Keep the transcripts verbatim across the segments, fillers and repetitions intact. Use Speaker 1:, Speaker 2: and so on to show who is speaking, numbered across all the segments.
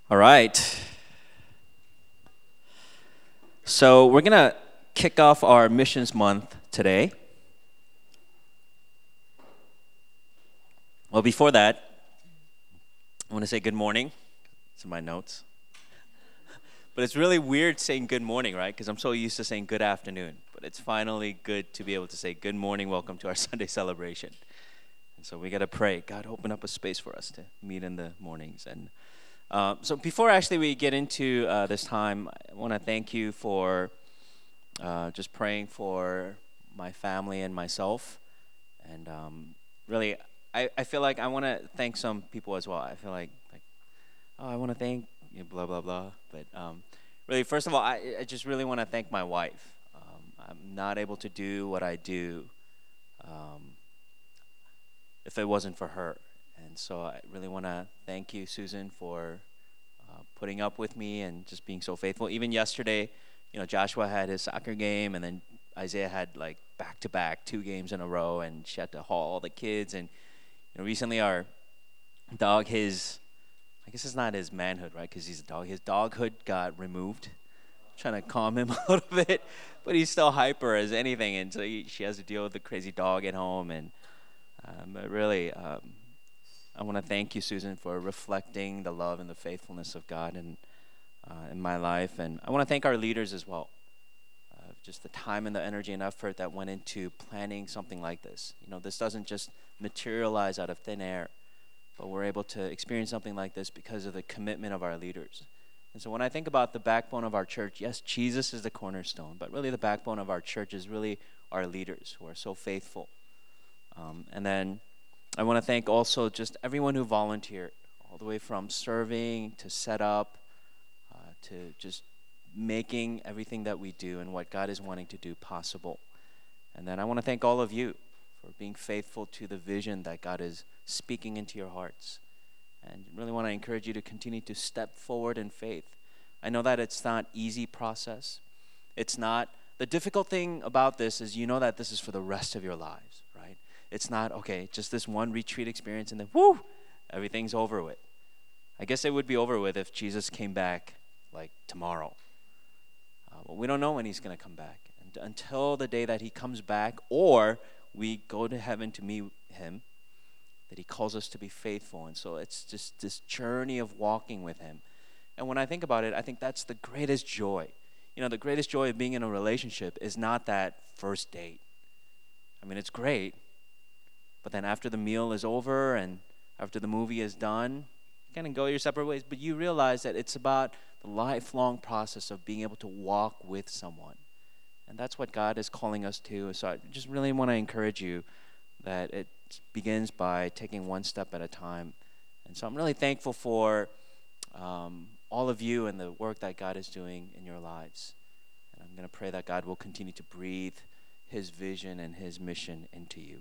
Speaker 1: All right. So we're going to kick off our missions month today. Well, before that, I want to say good morning. It's in my notes. But it's really weird saying good morning, right? Because I'm so used to saying good afternoon. But it's finally good to be able to say good morning, welcome to our Sunday celebration. And so we got to pray. God, open up a space for us to meet in the mornings. And uh, so before actually we get into uh, this time, I want to thank you for uh, just praying for my family and myself. And um, really, I, I feel like I want to thank some people as well. I feel like, like oh, I want to thank you, blah, blah, blah. But um, really, first of all, I, I just really want to thank my wife. Um, I'm not able to do what I do um, if it wasn't for her. And so I really want to thank you, Susan, for uh, putting up with me and just being so faithful. Even yesterday, you know, Joshua had his soccer game, and then Isaiah had like back-to-back two games in a row, and she had to haul all the kids. And you know, recently our dog, his, I guess it's not his manhood, right, because he's a dog. His doghood got removed. I'm trying to calm him a little bit, but he's still hyper as anything, and so he, she has to deal with the crazy dog at home. And um, but really, um, I want to thank you, Susan, for reflecting the love and the faithfulness of God in, uh, in my life. And I want to thank our leaders as well. Uh, just the time and the energy and effort that went into planning something like this. You know, this doesn't just materialize out of thin air, but we're able to experience something like this because of the commitment of our leaders. And so when I think about the backbone of our church, yes, Jesus is the cornerstone, but really the backbone of our church is really our leaders who are so faithful. Um, and then I want to thank also just everyone who volunteered, all the way from serving to set up uh, to just making everything that we do and what God is wanting to do possible. And then I want to thank all of you for being faithful to the vision that God is speaking into your hearts. And really want to encourage you to continue to step forward in faith. I know that it's not easy process. It's not, the difficult thing about this is you know that this is for the rest of your lives, right? It's not, okay, just this one retreat experience and then, whoo, everything's over with. I guess it would be over with if Jesus came back like tomorrow. Uh, but we don't know when he's going to come back. And until the day that he comes back or we go to heaven to meet him, that he calls us to be faithful. And so it's just this journey of walking with him. And when I think about it, I think that's the greatest joy. You know, the greatest joy of being in a relationship is not that first date. I mean, it's great. But then after the meal is over and after the movie is done, you kind of go your separate ways. But you realize that it's about the lifelong process of being able to walk with someone. And that's what God is calling us to. So I just really want to encourage you that it begins by taking one step at a time. And so I'm really thankful for um, all of you and the work that God is doing in your lives. And I'm going to pray that God will continue to breathe his vision and his mission into you.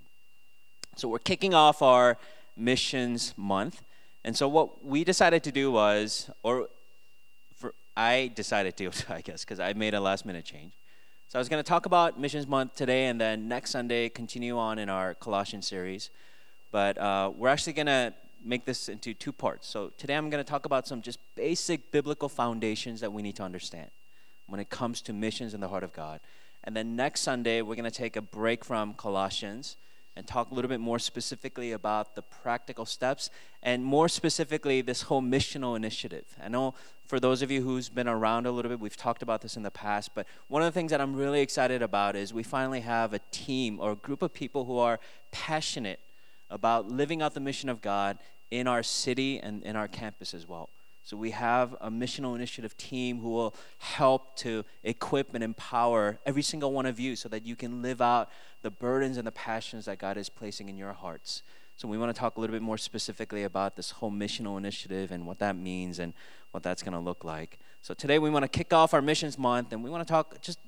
Speaker 1: So we're kicking off our missions month. And so what we decided to do was, or for I decided to, I guess, because I made a last minute change. So I was going to talk about Missions Month today, and then next Sunday continue on in our Colossians series. But uh, we're actually going to make this into two parts. So today I'm going to talk about some just basic biblical foundations that we need to understand when it comes to missions in the heart of God. And then next Sunday we're going to take a break from Colossians and talk a little bit more specifically about the practical steps and more specifically this whole missional initiative. I know for those of you who's been around a little bit, we've talked about this in the past, but one of the things that I'm really excited about is we finally have a team or a group of people who are passionate about living out the mission of God in our city and in our campus as well. So we have a missional initiative team who will help to equip and empower every single one of you so that you can live out the burdens and the passions that God is placing in your hearts. So we want to talk a little bit more specifically about this whole missional initiative and what that means and what that's going to look like. So today we want to kick off our missions month and we want to talk just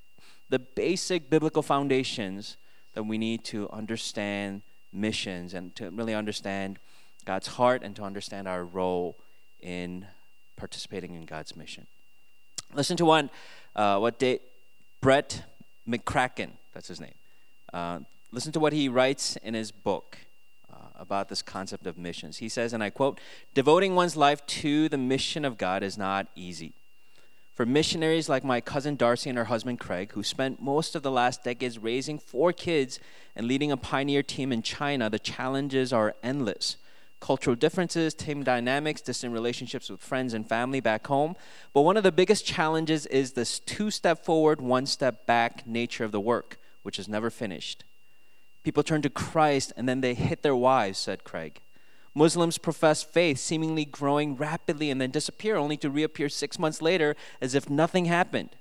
Speaker 1: the basic biblical foundations that we need to understand missions and to really understand God's heart and to understand our role in participating in God's mission. Listen to one, uh, what De- Brett McCracken, that's his name. Uh, listen to what he writes in his book uh, about this concept of missions. He says, and I quote, "Devoting one's life to the mission of God is not easy. For missionaries like my cousin Darcy and her husband Craig, who spent most of the last decades raising four kids and leading a pioneer team in China, the challenges are endless. Cultural differences, team dynamics, distant relationships with friends and family back home. But one of the biggest challenges is this two-step forward, one-step back nature of the work, which is never finished. People turn to Christ and then they hit their wives," said Craig. "Muslims profess faith, seemingly growing rapidly and then disappear, only to reappear six months later as if nothing happened.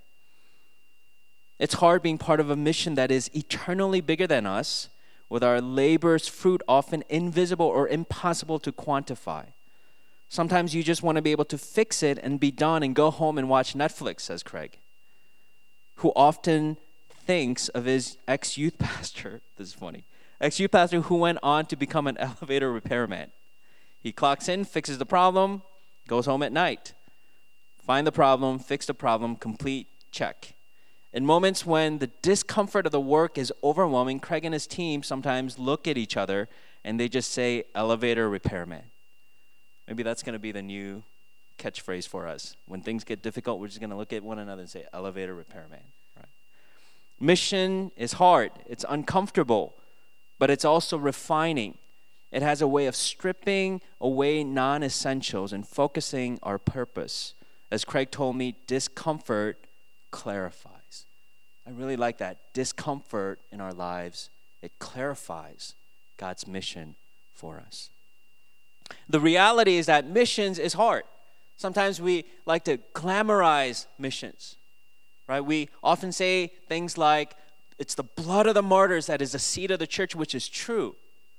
Speaker 1: It's hard being part of a mission that is eternally bigger than us, with our labor's fruit often invisible or impossible to quantify. Sometimes you just want to be able to fix it and be done and go home and watch Netflix," says Craig, who often thinks of his ex-youth pastor, this is funny, ex-youth pastor who went on to become an elevator repairman. He clocks in, fixes the problem, goes home at night. Find the problem, fix the problem, complete, check. In moments when the discomfort of the work is overwhelming, Craig and his team sometimes look at each other and they just say, "Elevator repairman." Maybe that's going to be the new catchphrase for us. When things get difficult, we're just going to look at one another and say, "Elevator repairman." Right? Mission is hard. It's uncomfortable, but it's also refining. It has a way of stripping away non-essentials and focusing our purpose. As Craig told me, discomfort clarifies. I really like that. Discomfort in our lives, it clarifies God's mission for us. The reality is that missions is hard. Sometimes we like to glamorize missions, right? We often say things like, "It's the blood of the martyrs that is the seed of the church," which is true.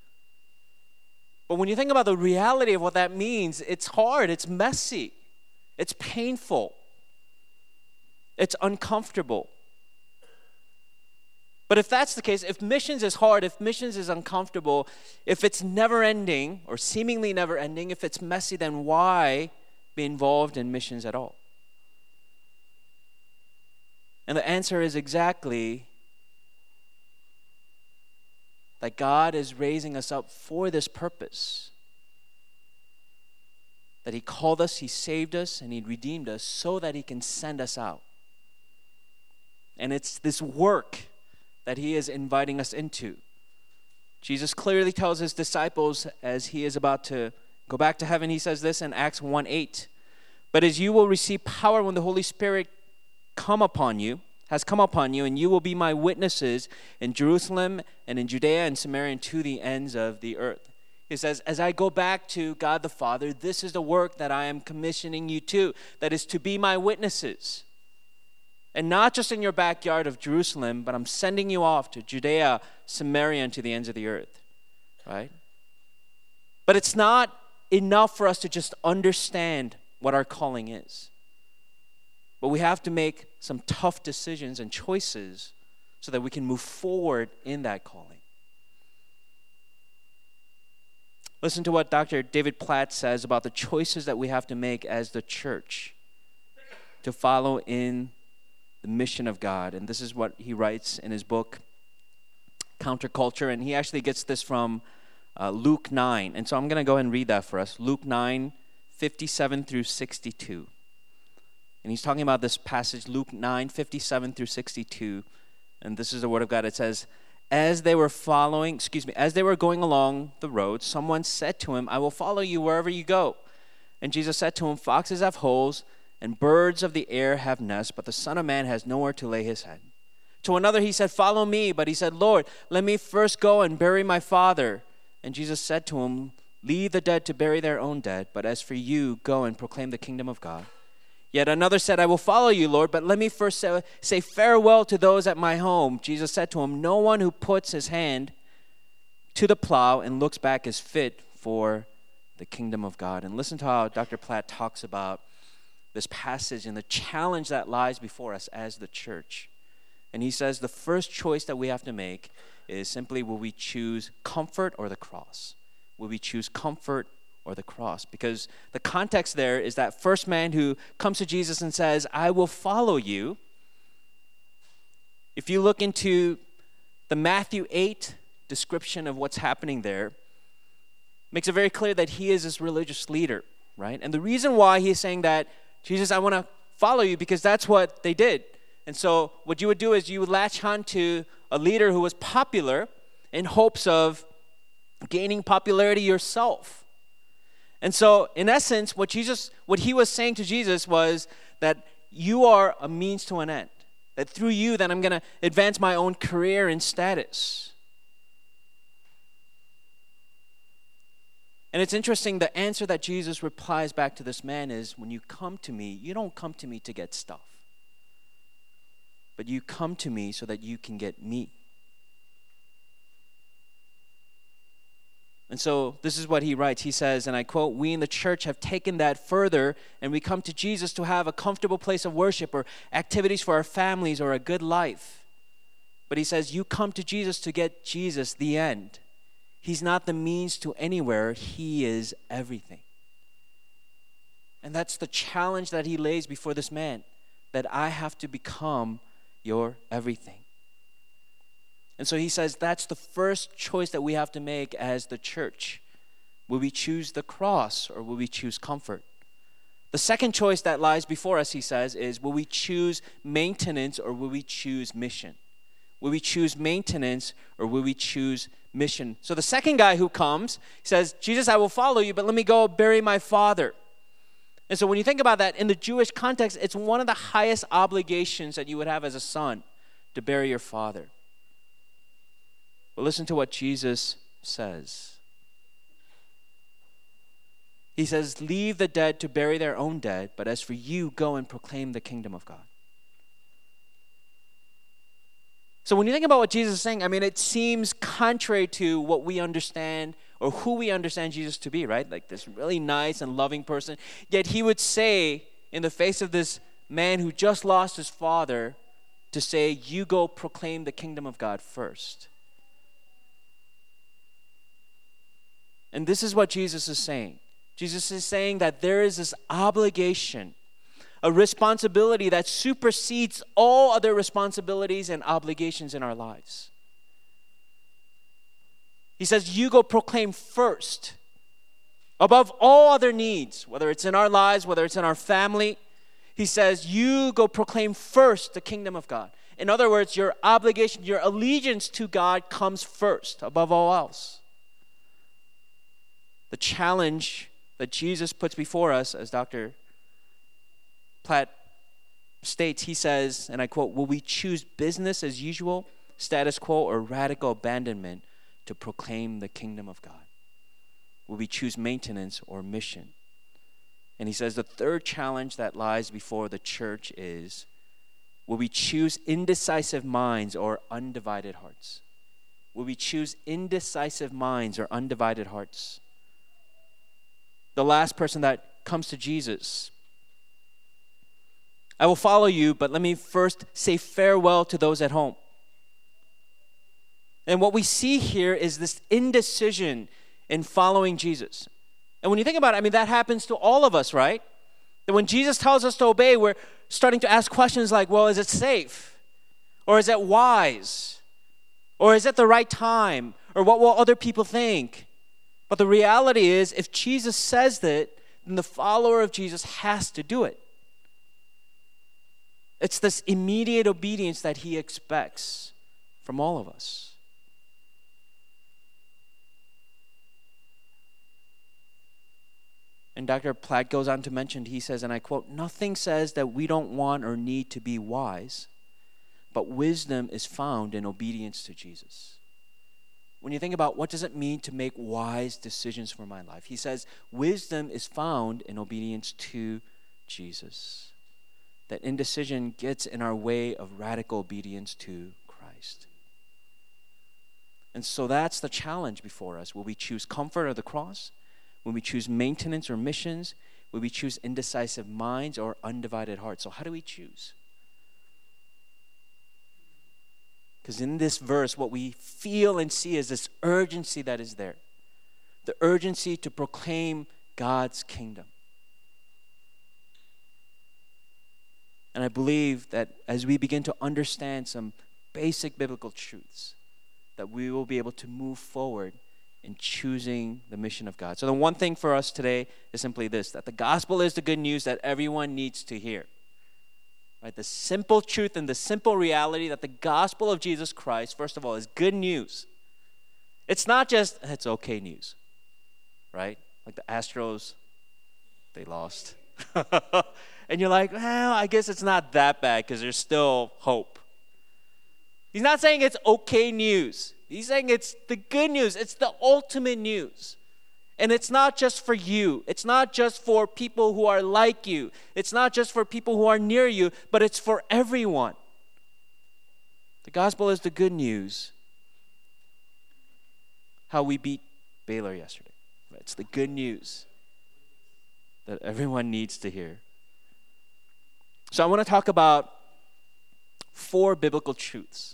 Speaker 1: But when you think about the reality of what that means, it's hard, it's messy, it's painful, it's uncomfortable. But if that's the case, if missions is hard, if missions is uncomfortable, if it's never ending or seemingly never ending, if it's messy, then why be involved in missions at all? And the answer is exactly that God is raising us up for this purpose. That He called us, He saved us, and He redeemed us so that He can send us out. And it's this work that He is inviting us into. Jesus clearly tells His disciples as He is about to go back to heaven, He says this in Acts one eight. "But as you will receive power when the Holy Spirit come upon you, has come upon you, and you will be my witnesses in Jerusalem and in Judea and Samaria and to the ends of the earth." He says, as I go back to God the Father, this is the work that I am commissioning you to, that is to be my witnesses. And not just in your backyard of Jerusalem, but I'm sending you off to Judea, Samaria, and to the ends of the earth, right? But it's not enough for us to just understand what our calling is. But we have to make some tough decisions and choices so that we can move forward in that calling. Listen to what Doctor David Platt says about the choices that we have to make as the church to follow in the mission of God. And this is what he writes in his book, Counterculture. And he actually gets this from uh, Luke nine. And so I'm going to go ahead and read that for us. Luke nine, fifty-seven through sixty-two. And he's talking about this passage, Luke nine, fifty-seven through sixty-two. And this is the word of God. It says, as they were following, excuse me, as they were going along the road, someone said to him, "I will follow you wherever you go." And Jesus said to him, "Foxes have holes, and birds of the air have nests, but the Son of Man has nowhere to lay his head." To another he said, "Follow me." But he said, "Lord, let me first go and bury my father." And Jesus said to him, "Leave the dead to bury their own dead, but as for you, go and proclaim the kingdom of God." Yet another said, "I will follow you, Lord, but let me first say, say farewell to those at my home." Jesus said to him, "No one who puts his hand to the plow and looks back is fit for the kingdom of God." And listen to how Doctor Platt talks about this passage and the challenge that lies before us as the church. And he says the first choice that we have to make is simply, will we choose comfort or the cross? Will we choose comfort or the cross? Because the context there is that first man who comes to Jesus and says, "I will follow you." If you look into the Matthew eight description of what's happening there,
Speaker 2: makes it very clear that he is this religious leader, right? And the reason why he's saying that, Jesus, I want to follow you, because that's what they did. And so what you would do is you would latch on to a leader who was popular in hopes of gaining popularity yourself. And so in essence, what Jesus, what he was saying to Jesus was that you are a means to an end. That through you, that I'm going to advance my own career and status. And it's interesting, the answer that Jesus replies back to this man is, when you come to me, you don't come to me to get stuff. But you come to me so that you can get me. And so this is what he writes. He says, and I quote, we in the church have taken that further, and we come to Jesus to have a comfortable place of worship or activities for our families or a good life. But he says, you come to Jesus to get Jesus, the end. He's not the means to anywhere. He is everything. And that's the challenge that he lays before this man, that I have to become your everything. And so he says that's the first choice that we have to make as the church. Will we choose the cross or will we choose comfort? The second choice that lies before us, he says, is will we choose maintenance or will we choose mission? Will we choose maintenance or will we choose mission? So the second guy who comes says, Jesus, I will follow you, but let me go bury my father. And so when you think about that, in the Jewish context, it's one of the highest obligations that you would have as a son, to bury your father. But listen to what Jesus says. He says, leave the dead to bury their own dead, but as for you, go and proclaim the kingdom of God. So when you think about what Jesus is saying, I mean, it seems contrary to what we understand or who we understand Jesus to be, right? Like this really nice and loving person. Yet he would say, in the face of this man who just lost his father, to say, you go proclaim the kingdom of God first. And this is what Jesus is saying. Jesus is saying that there is this obligation, a responsibility that supersedes all other responsibilities and obligations in our lives. He says, you go proclaim first, above all other needs, whether it's in our lives, whether it's in our family. He says, you go proclaim first the kingdom of God. In other words, your obligation, your allegiance to God comes first, above all else. The challenge that Jesus puts before us, as Doctor Platt states, he says, and I quote, will we choose business as usual, status quo, or radical abandonment to proclaim the kingdom of God? Will we choose maintenance or mission? And he says the third challenge that lies before the church is, will we choose indecisive minds or undivided hearts? Will we choose indecisive minds or undivided hearts? The last person that comes to Jesus, I will follow you, but let me first say farewell to those at home. And what we see here is this indecision in following Jesus. And when you think about it, I mean, that happens to all of us, right? That when Jesus tells us to obey, we're starting to ask questions like, well, is it safe? Or is it wise? Or is it the right time? Or what will other people think? But the reality is, if Jesus says that, then the follower of Jesus has to do it. It's this immediate obedience that he expects from all of us. And Doctor Platt goes on to mention, he says, and I quote, nothing says that we don't want or need to be wise, but wisdom is found in obedience to Jesus. When you think about what does it mean to make wise decisions for my life, he says wisdom is found in obedience to Jesus. That indecision gets in our way of radical obedience to Christ. And so that's the challenge before us. Will we choose comfort or the cross? Will we choose maintenance or missions? Will we choose indecisive minds or undivided hearts? So how do we choose? Because in this verse, what we feel and see is this urgency that is there. The urgency to proclaim God's kingdom. And I believe that as we begin to understand some basic biblical truths, that we will be able to move forward in choosing the mission of God. So the one thing for us today is simply this, that the gospel is the good news that everyone needs to hear. Right? The simple truth and the simple reality that the gospel of Jesus Christ, first of all, is good news. It's not just, it's okay news. Right? Like the Astros, they lost. And you're like, well, I guess it's not that bad because there's still hope. He's not saying it's okay news. He's saying it's the good news. It's the ultimate news. And it's not just for you. It's not just for people who are like you. It's not just for people who are near you, but it's for everyone. The gospel is the good news. How we beat Baylor yesterday. It's the good news that everyone needs to hear. So I want to talk about four biblical truths.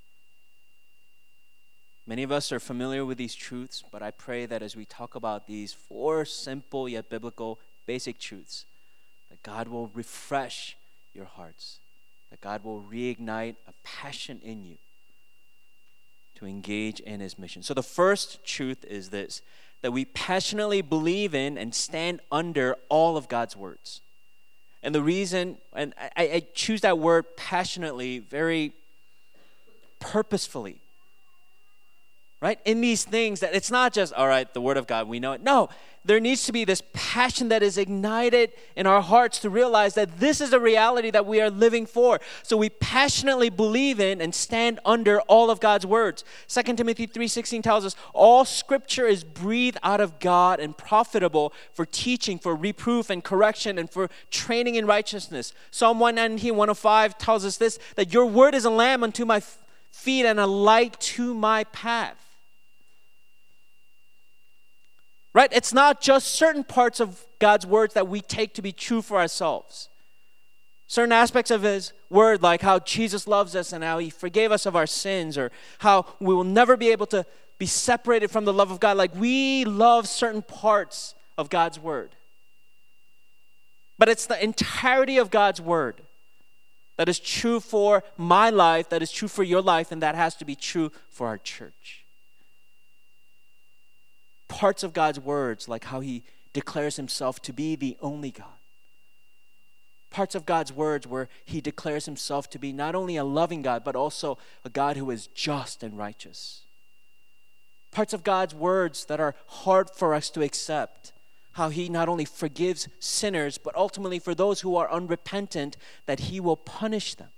Speaker 2: Many of us are familiar with these truths, but I pray that as we talk about these four simple yet biblical basic truths, that God will refresh your hearts, that God will reignite a passion in you to engage in his mission. So the first truth is this, that we passionately believe in and stand under all of God's words. And the reason, and I, I choose that word passionately, very purposefully, right? In these things that it's not just, all right, the word of God, we know it. No, there needs to be this passion that is ignited in our hearts to realize that this is a reality that we are living for. So we passionately believe in and stand under all of God's words. Second Timothy three sixteen tells us, all scripture is breathed out of God and profitable for teaching, for reproof and correction, and for training in righteousness. Psalm one nineteen, one oh five tells us this, that your word is a lamp unto my feet and a light to my path. Right? It's not just certain parts of God's words that we take to be true for ourselves. Certain aspects of his word, like how Jesus loves us and how he forgave us of our sins, or how we will never be able to be separated from the love of God. Like we love certain parts of God's word. But it's the entirety of God's word that is true for my life, that is true for your life, and that has to be true for our church. Parts of God's words, like how he declares himself to be the only God. Parts of God's words where he declares himself to be not only a loving God, but also a God who is just and righteous. Parts of God's words that are hard for us to accept. How he not only forgives sinners, but ultimately for those who are unrepentant, that he will punish them.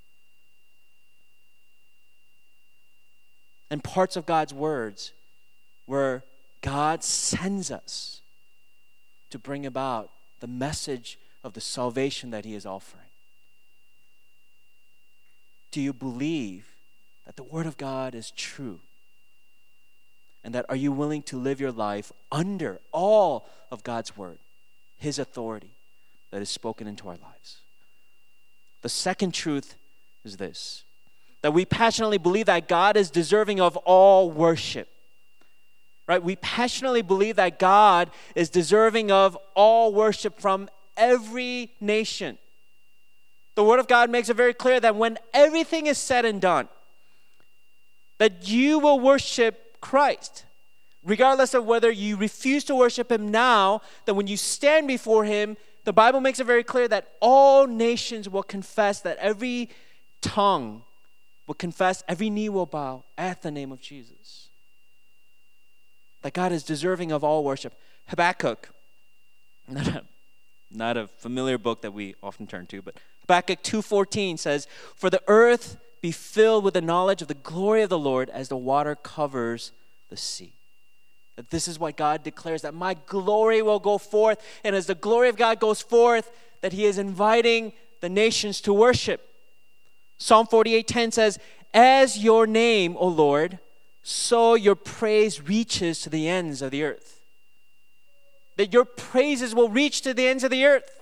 Speaker 2: And parts of God's words where God sends us to bring about the message of the salvation that he is offering. Do you believe that the word of God is true? And that are you willing to live your life under all of God's word, his authority that is spoken into our lives? The second truth is this, that we passionately believe that God is deserving of all worship. Right? We passionately believe that God is deserving of all worship from every nation. The Word of God makes it very clear that when everything is said and done, that you will worship Christ. Regardless of whether you refuse to worship him now, that when you stand before him, the Bible makes it very clear that all nations will confess, that every tongue will confess, every knee will bow at the name of Jesus. That God is deserving of all worship. Habakkuk, not a, not a familiar book that we often turn to, but Habakkuk two fourteen says, for the earth be filled with the knowledge of the glory of the Lord as the water covers the sea. That this is what God declares, that my glory will go forth, and as the glory of God goes forth, that he is inviting the nations to worship. Psalm forty-eight ten says, as your name, O Lord, so your praise reaches to the ends of the earth. That your praises will reach to the ends of the earth.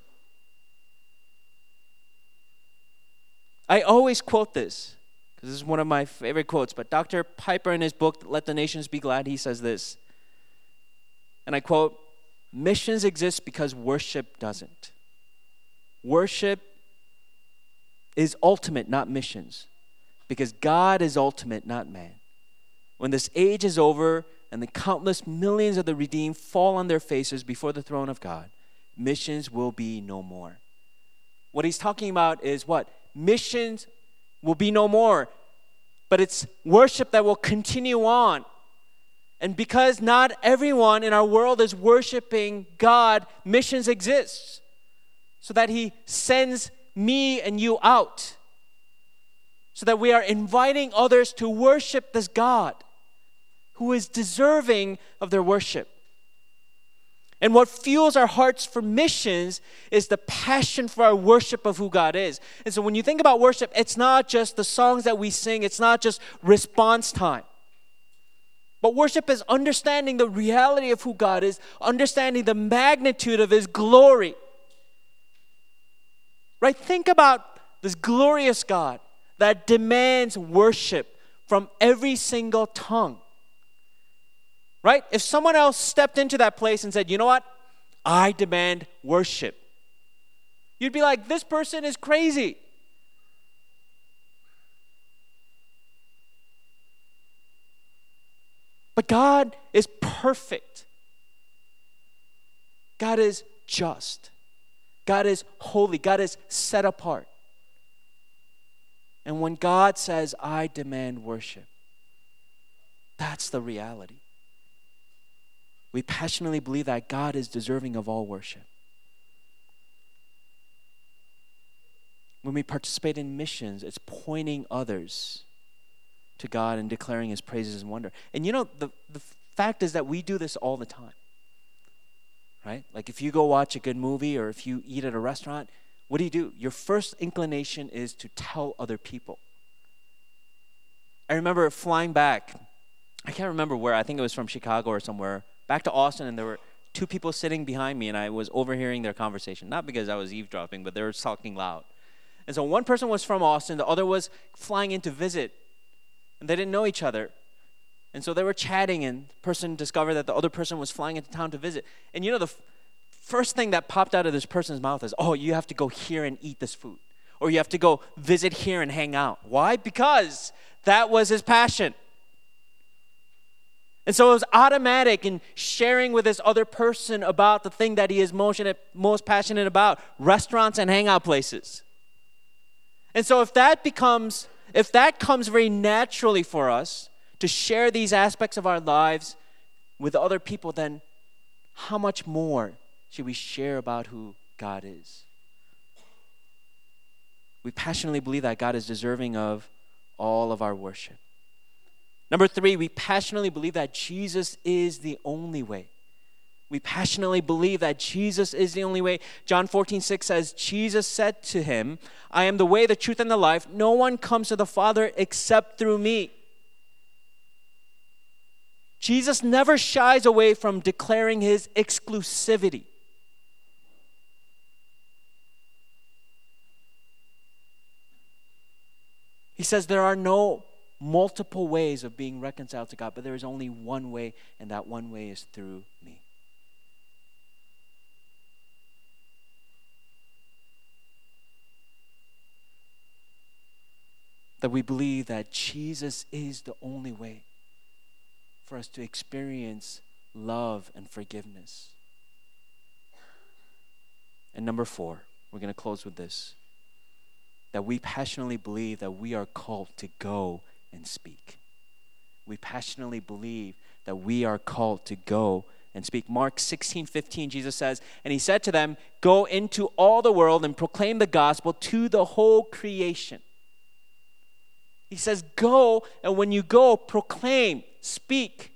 Speaker 2: I always quote this, because this is one of my favorite quotes, but Doctor Piper in his book, Let the Nations Be Glad, he says this, and I quote, missions exist because worship doesn't. Worship is ultimate, not missions, because God is ultimate, not man. When this age is over, and the countless millions of the redeemed fall on their faces before the throne of God, missions will be no more. What he's talking about is what? Missions will be no more, but it's worship that will continue on. And because not everyone in our world is worshiping God, missions exist so that he sends me and you out, so that we are inviting others to worship this God who is deserving of their worship. And what fuels our hearts for missions is the passion for our worship of who God is. And so when you think about worship, it's not just the songs that we sing, it's not just response time. But worship is understanding the reality of who God is, understanding the magnitude of his glory. Right? Think about this glorious God that demands worship from every single tongue. Right? If someone else stepped into that place and said, you know what? I demand worship. You'd be like, this person is crazy. But God is perfect. God is just. God is holy. God is set apart. And when God says, I demand worship, that's the reality. We passionately believe that God is deserving of all worship. When we participate in missions, it's pointing others to God and declaring his praises and wonder. And you know, the, the fact is that we do this all the time. Right? Like if you go watch a good movie or if you eat at a restaurant, what do you do? Your first inclination is to tell other people. I remember flying back, I can't remember where, I think it was from Chicago or somewhere, back to Austin, and there were two people sitting behind me, and I was overhearing their conversation. Not because I was eavesdropping, but they were talking loud. And so one person was from Austin, the other was flying in to visit, and they didn't know each other. And so they were chatting, and the person discovered that the other person was flying into town to visit. And you know, the f- first thing that popped out of this person's mouth is, oh, you have to go here and eat this food. Or you have to go visit here and hang out. Why? Because that was his passion. And so it was automatic in sharing with this other person about the thing that he is most, most passionate about, restaurants and hangout places. And so if that becomes, if that comes very naturally for us to share these aspects of our lives with other people, then how much more should we share about who God is? We passionately believe that God is deserving of all of our worship. Number three, we passionately believe that Jesus is the only way. We passionately believe that Jesus is the only way. John fourteen six says, Jesus said to him, I am the way, the truth, and the life. No one comes to the Father except through me. Jesus never shies away from declaring his exclusivity. He says there are no multiple ways of being reconciled to God, but there is only one way, and that one way is through me. That we believe that Jesus is the only way for us to experience love and forgiveness. And number four, we're going to close with this, that we passionately believe that we are called to go and speak. We passionately believe that we are called to go and speak. Mark sixteen fifteen, Jesus says, and he said to them, go into all the world and proclaim the gospel to the whole creation. He says, go, and when you go, proclaim, speak.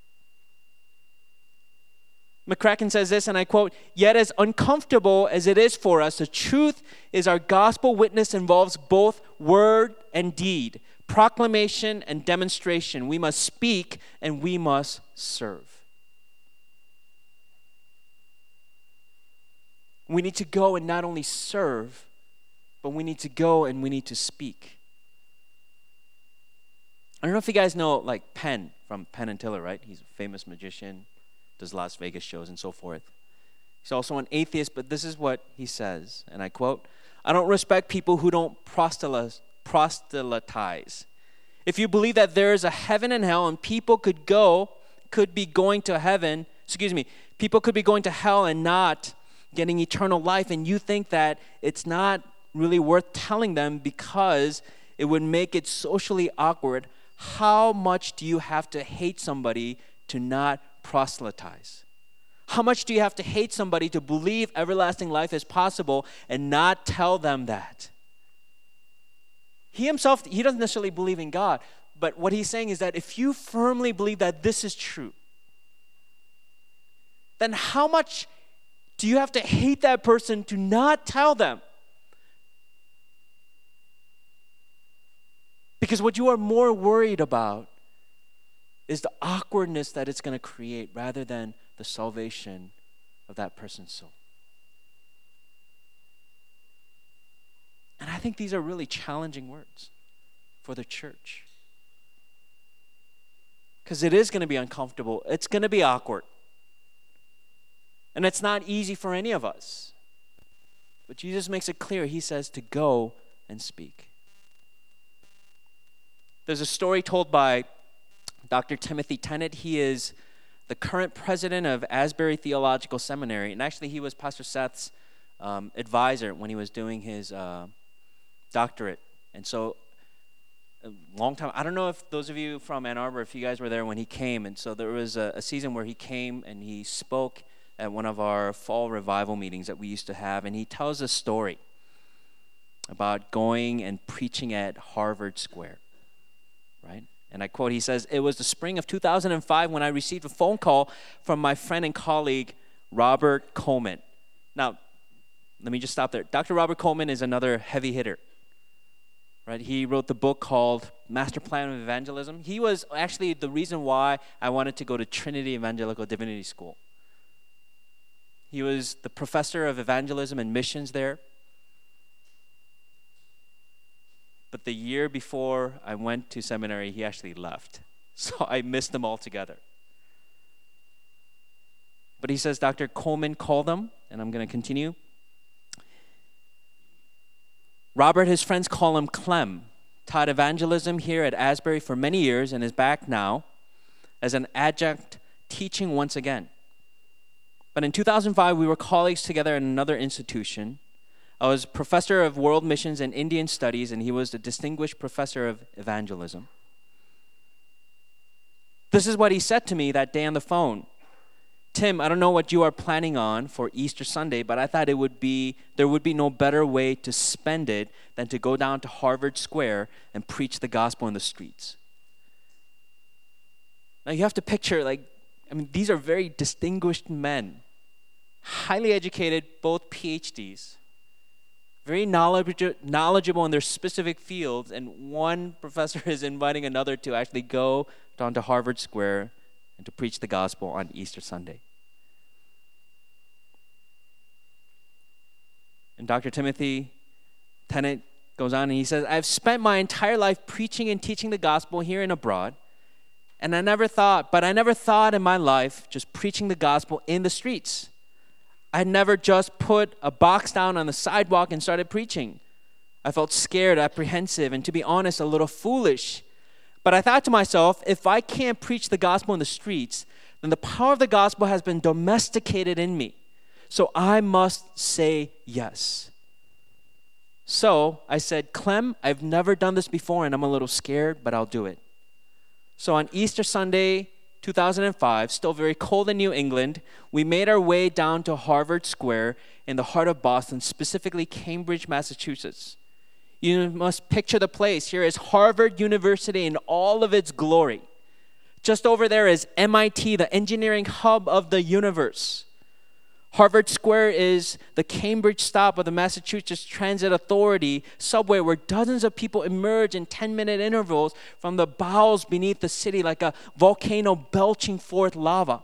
Speaker 2: McCracken says this, and I quote, yet as uncomfortable as it is for us, the truth is our gospel witness involves both word and deed, proclamation and demonstration. We must speak and we must serve. We need to go and not only serve, but we need to go and we need to speak. I don't know if you guys know, like, Penn from Penn and Teller, right? He's a famous magician, does Las Vegas shows and so forth. He's also an atheist, but this is what he says, and I quote, I don't respect people who don't proselytize. If you believe that there is a heaven and hell and people could go, could be going to heaven, excuse me, people could be going to hell and not getting eternal life, and you think that it's not really worth telling them because it would make it socially awkward. How much do you have to hate somebody to not proselytize? How much do you have to hate somebody to believe everlasting life is possible and not tell them that? He himself, he doesn't necessarily believe in God, but what he's saying is that if you firmly believe that this is true, then how much do you have to hate that person to not tell them? Because what you are more worried about is the awkwardness that it's going to create rather than the salvation of that person's soul. And I think these are really challenging words for the church. Because it is going to be uncomfortable. It's going to be awkward. And it's not easy for any of us. But Jesus makes it clear. He says to go and speak. There's a story told by Doctor Timothy Tennant. He is the current president of Asbury Theological Seminary. And actually, he was Pastor Seth's um, advisor when he was doing his uh, doctorate. And so, a long time, I don't know if those of you from Ann Arbor, if you guys were there when he came. And so there was a, a season where he came and he spoke at one of our fall revival meetings that we used to have. And he tells a story about going and preaching at Harvard Square. Right? And I quote, he says, "It was the spring of two thousand five when I received a phone call from my friend and colleague, Robert Coleman." Now, let me just stop there. Doctor Robert Coleman is another heavy hitter. Right? He wrote the book called Master Plan of Evangelism. He was actually the reason why I wanted to go to Trinity Evangelical Divinity School. He was the professor of evangelism and missions there. But the year before I went to seminary, he actually left. So I missed them altogether. But he says Doctor Coleman called them, and I'm going to continue. Robert, his friends call him Clem, taught evangelism here at Asbury for many years and is back now as an adjunct teaching once again. But in two thousand five, we were colleagues together in another institution. I was professor of world missions and Indian studies, and he was the distinguished professor of evangelism. This is what he said to me that day on the phone. "Tim, I don't know what you are planning on for Easter Sunday, but I thought it would be there would be no better way to spend it than to go down to Harvard Square and preach the gospel in the streets." Now you have to picture, like, I mean, these are very distinguished men, highly educated, both P H Ds. Very knowledge, knowledgeable in their specific fields, and one professor is inviting another to actually go down to Harvard Square and to preach the gospel on Easter Sunday. And Doctor Timothy Tennant goes on and he says, "I've spent my entire life preaching and teaching the gospel here and abroad, and I never thought, but I never thought in my life just preaching the gospel in the streets. I never just put a box down on the sidewalk and started preaching. I felt scared, apprehensive, and to be honest, a little foolish. But I thought to myself, if I can't preach the gospel in the streets, then the power of the gospel has been domesticated in me. So I must say yes." So I said, "Clem, I've never done this before and I'm a little scared, but I'll do it." So on Easter Sunday, two thousand five, still very cold in New England, we made our way down to Harvard Square in the heart of Boston, specifically Cambridge, Massachusetts. You must picture the place. Here is Harvard University in all of its glory. Just over there is M I T, the engineering hub of the universe. Harvard Square is the Cambridge stop of the Massachusetts Transit Authority subway, where dozens of people emerge in ten-minute intervals from the bowels beneath the city like a volcano belching forth lava.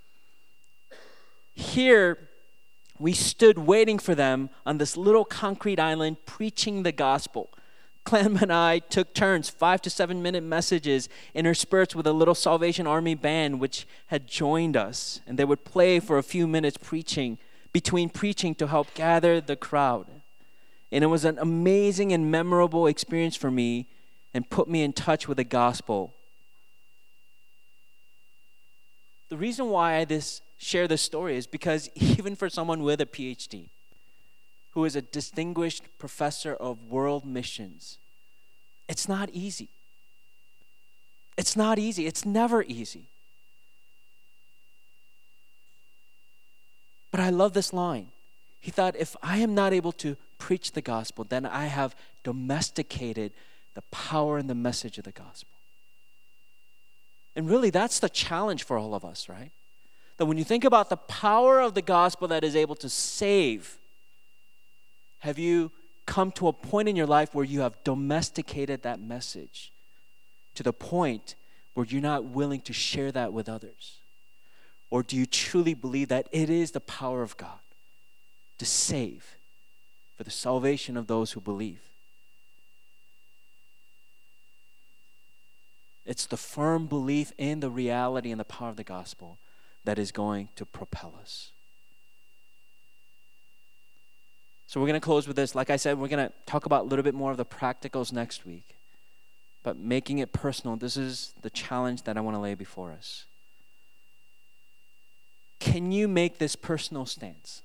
Speaker 2: Here, we stood waiting for them on this little concrete island preaching the gospel. Clem and I took turns, five to seven minute messages interspersed with a little Salvation Army band which had joined us. And they would play for a few minutes preaching, between preaching to help gather the crowd. And it was an amazing and memorable experience for me and put me in touch with the gospel. The reason why I this share this story is because even for someone with a P H D, who is a distinguished professor of world missions, it's not easy. It's not easy. It's never easy. But I love this line. He thought, if I am not able to preach the gospel, then I have domesticated the power and the message of the gospel. And really, that's the challenge for all of us, right? That when you think about the power of the gospel that is able to save, have you come to a point in your life where you have domesticated that message to the point where you're not willing to share that with others? Or do you truly believe that it is the power of God to save for the salvation of those who believe? It's the firm belief in the reality and the power of the gospel that is going to propel us. So we're going to close with this. Like I said, we're going to talk about a little bit more of the practicals next week. But making it personal, this is the challenge that I want to lay before us. Can you make this personal stance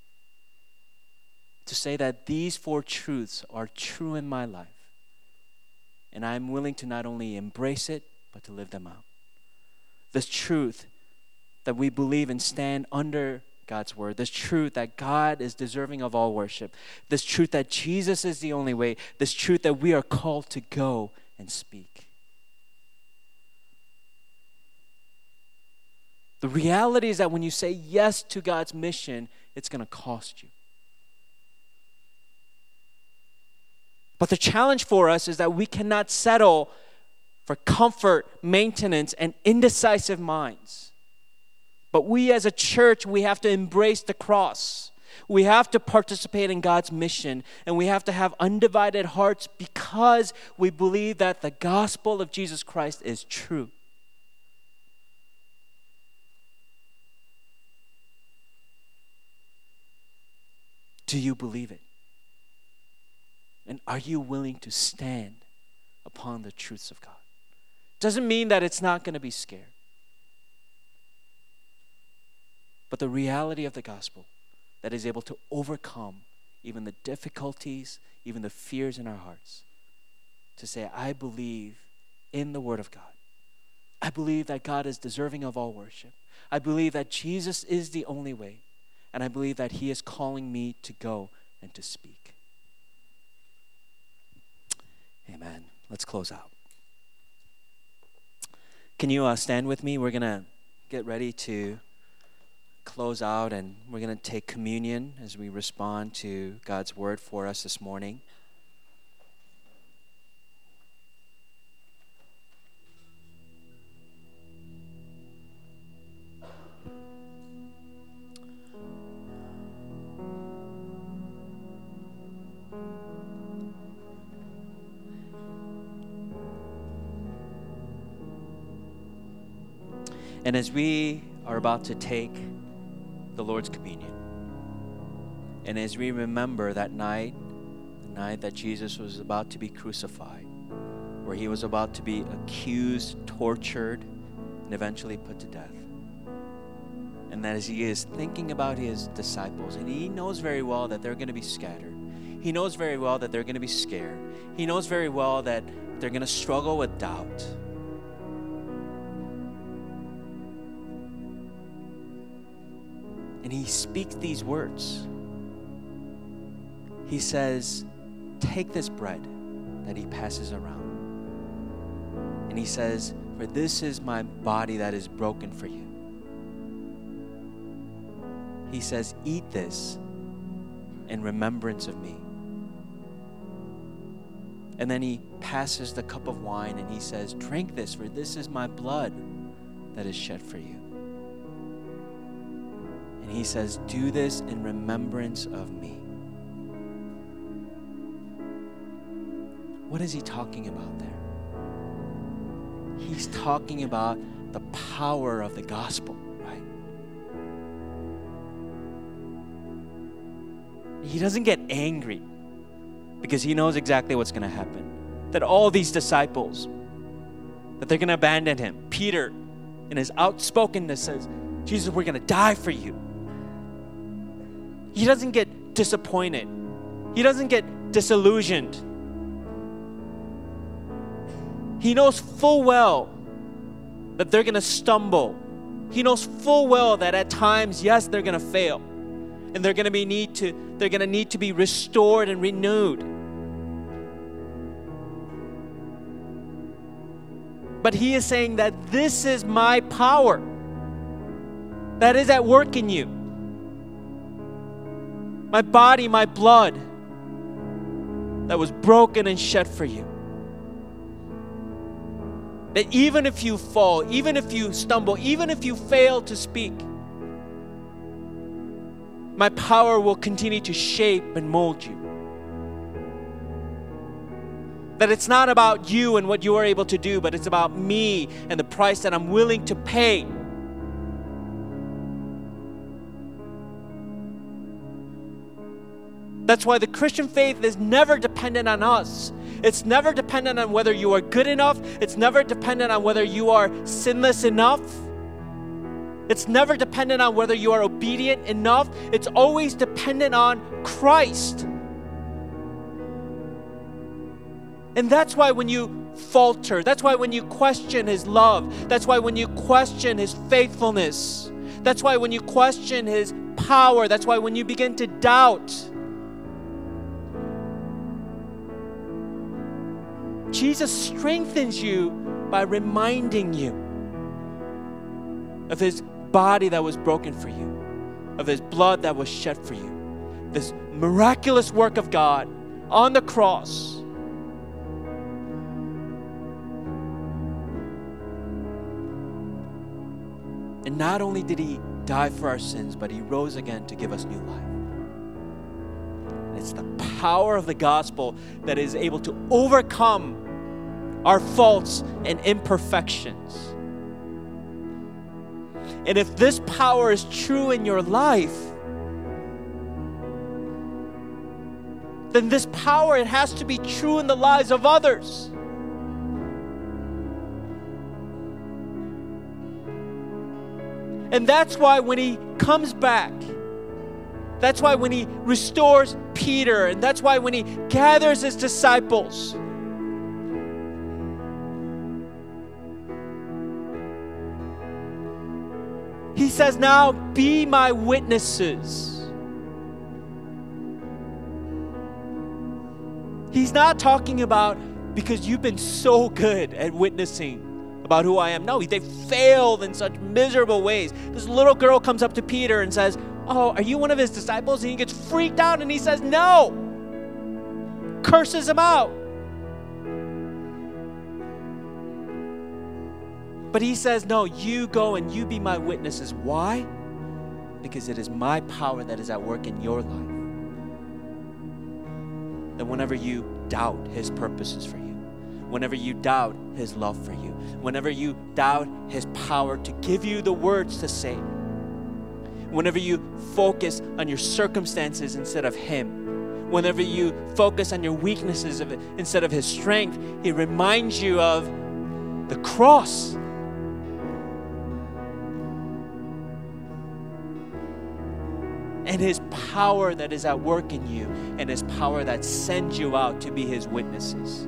Speaker 2: to say that these four truths are true in my life, and I'm willing to not only embrace it, but to live them out? This truth that we believe and stand under God's word, this truth that God is deserving of all worship, this truth that Jesus is the only way, this truth that we are called to go and speak. The reality is that when you say yes to God's mission, it's going to cost you. But the challenge for us is that we cannot settle for comfort, maintenance, and indecisive minds. But we as a church, we have to embrace the cross. We have to participate in God's mission, and we have to have undivided hearts because we believe that the gospel of Jesus Christ is true. Do you believe it? And are you willing to stand upon the truths of God? Doesn't mean that it's not going to be scared. But the reality of the gospel that is able to overcome even the difficulties, even the fears in our hearts. To say, I believe in the word of God. I believe that God is deserving of all worship. I believe that Jesus is the only way. And I believe that he is calling me to go and to speak. Amen. Let's close out. Can you uh, stand with me? We're going to get ready to close out, and we're going to take communion as we respond to God's word for us this morning. And as we are about to take the Lord's communion, and as we remember that night, the night that Jesus was about to be crucified, where he was about to be accused, tortured, and eventually put to death. And that as he is thinking about his disciples, and he knows very well that they're going to be scattered. He knows very well that they're going to be scared. He knows very well that they're going to struggle with doubt. And he speaks these words. He says, take this bread that he passes around. And he says, for this is my body that is broken for you. He says, eat this in remembrance of me. And then he passes the cup of wine and he says, drink this, for this is my blood that is shed for you. And he says, do this in remembrance of me. What is he talking about there? He's talking about the power of the gospel, right? He doesn't get angry because he knows exactly what's going to happen. That all these disciples, that they're going to abandon him. Peter in his outspokenness says, Jesus, we're going to die for you. He doesn't get disappointed. He doesn't get disillusioned. He knows full well that they're going to stumble. He knows full well that at times, yes, they're going to fail. And they're going to be need to they're going to need to be restored and renewed. But he is saying that this is my power that is at work in you. My body, my blood that was broken and shed for you. That even if you fall, even if you stumble, even if you fail to speak, my power will continue to shape and mold you. That it's not about you and what you are able to do, but it's about me and the price that I'm willing to pay. That's why the Christian faith is never dependent on us. It's never dependent on whether you are good enough. It's never dependent on whether you are sinless enough. It's never dependent on whether you are obedient enough. It's always dependent on Christ. And that's why when you falter, that's why when you question His love, that's why when you question His faithfulness, that's why when you question His power, that's why when you begin to doubt, Jesus strengthens you by reminding you of His body that was broken for you, of His blood that was shed for you, this miraculous work of God on the cross. And not only did He die for our sins, but He rose again to give us new life. And it's the power of the gospel that is able to overcome our faults and imperfections. And if this power is true in your life, then this power, it has to be true in the lives of others. And that's why when He comes back, that's why when He restores Peter, and that's why when He gathers His disciples, He says, now be my witnesses. He's not talking about because you've been so good at witnessing about who I am. No, they failed in such miserable ways. This little girl comes up to Peter and says, oh, are you one of His disciples? And he gets freaked out and he says, no. Curses him out. But He says, no, you go and you be my witnesses. Why? Because it is my power that is at work in your life. That whenever you doubt His purposes for you, whenever you doubt His love for you, whenever you doubt His power to give you the words to say, whenever you focus on your circumstances instead of Him, whenever you focus on your weaknesses of it, instead of His strength, He reminds you of the cross. And His power that is at work in you, and His power that sends you out to be His witnesses.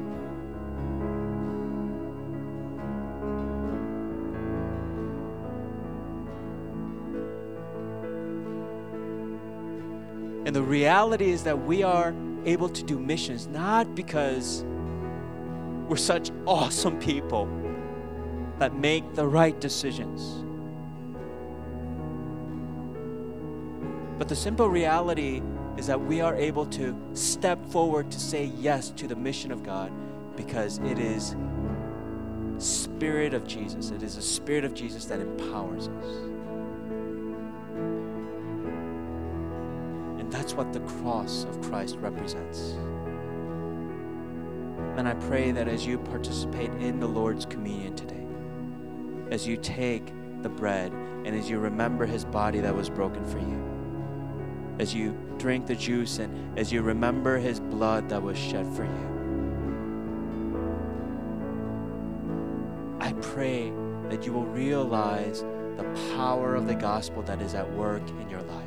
Speaker 2: And the reality is that we are able to do missions not because we're such awesome people that make the right decisions. But the simple reality is that we are able to step forward to say yes to the mission of God because it is Spirit of Jesus. It is the Spirit of Jesus that empowers us. And that's what the cross of Christ represents. And I pray that as you participate in the Lord's communion today, as you take the bread and as you remember His body that was broken for you, as you drink the juice and as you remember His blood that was shed for you, I pray that you will realize the power of the gospel that is at work in your life.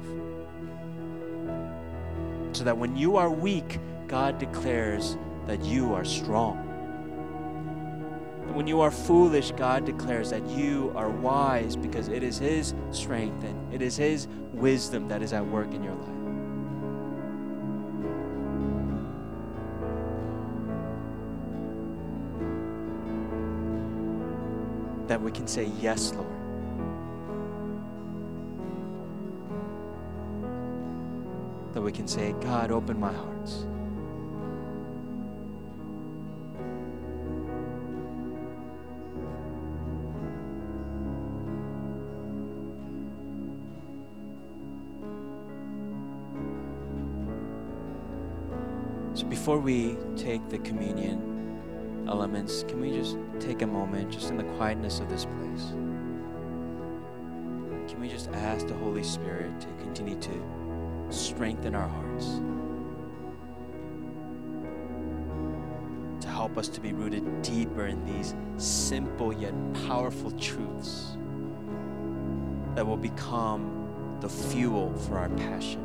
Speaker 2: So that when you are weak, God declares that you are strong. When you are foolish, God declares that you are wise, because it is His strength and it is His wisdom that is at work in your life. That we can say, yes, Lord. That we can say, God, open my hearts. So before we take the communion elements, can we just take a moment, just in the quietness of this place? Can we just ask the Holy Spirit to continue to strengthen our hearts, to help us to be rooted deeper in these simple yet powerful truths that will become the fuel for our passion.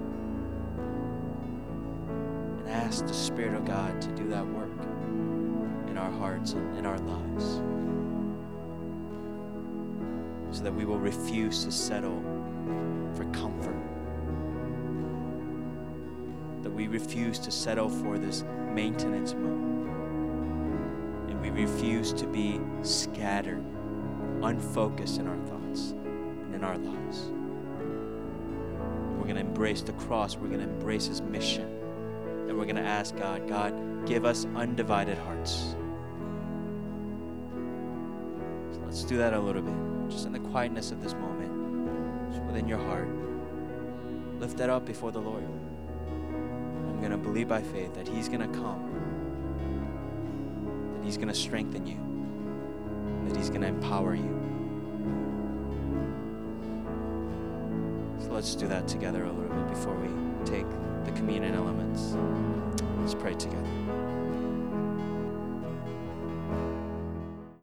Speaker 2: And ask the Spirit of God to do that work in our hearts and in our lives, so that we will refuse to settle for comfort, that we refuse to settle for this maintenance mode, and we refuse to be scattered, unfocused in our thoughts and in our lives. We're going to embrace the cross. We're going to embrace His mission, and we're going to ask God, God, give us undivided hearts. So let's do that a little bit, just in the quietness of this moment, just within your heart. Lift that up before the Lord. I'm going to believe by faith that He's going to come, that He's going to strengthen you, that He's going to empower you. So let's do that together a little bit before we take the communion elements. Let's pray together.